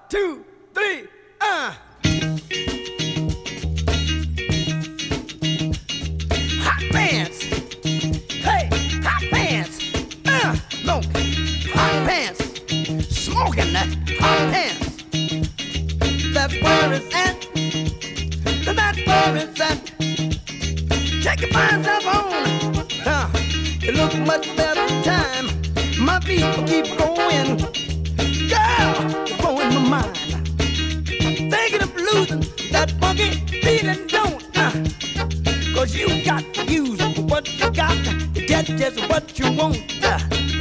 two, three, Hot pants. Hey, hot pants. Look, hot pants. Smoking that hot pants. That's where it's at. That's where it's at. Take your mind up on. It looks much better time. My people keep going. Girl, you're blowing my mind. Thinking of losing that funky feeling, don't. Cause you got to use what you got to get just what you want.